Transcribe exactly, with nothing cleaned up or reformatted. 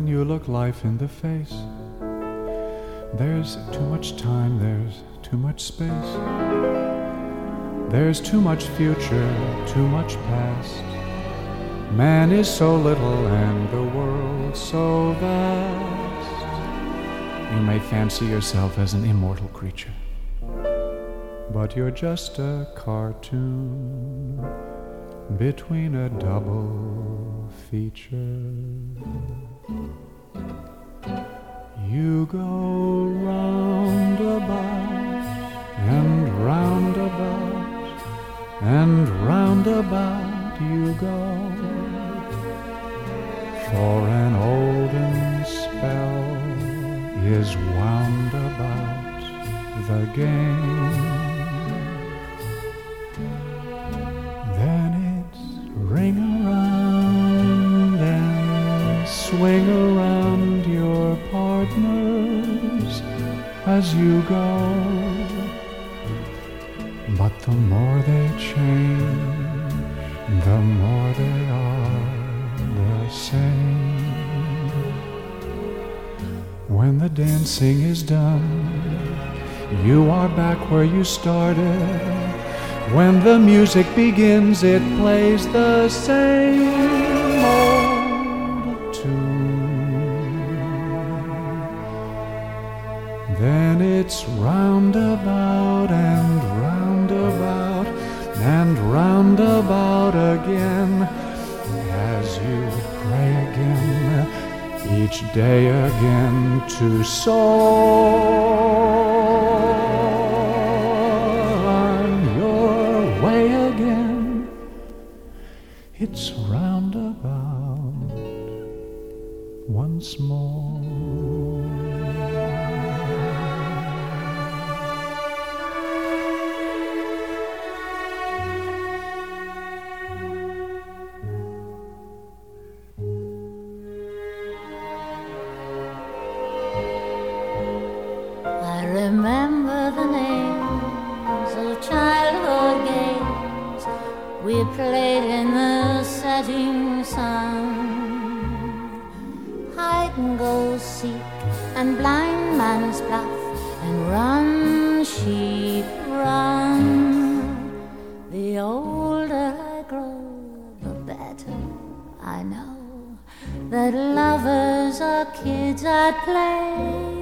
when you look life in the face. There's too much time, there's too much space. There's too much future, too much past. Man is so little and the world so vast. You may fancy yourself as an immortal creature, but you're just a cartoon between a double feature. You go round about and round about and round about you go, for an olden spell is wound about the game. Then it's ring around and swing around your partners as you go. But the more they change, the more they are the same. When the dancing is done, you are back where you started. When the music begins, it plays the same old tune. Then it's roundabout and roundabout and roundabout again, as you pray again, each day again to soar on your way again. It's roundabout once more. I remember the names of childhood games we played in the setting sun. Hide and go seek and blind man's bluff and run, sheep, run. The older I grow, the better I know that lovers are kids at play.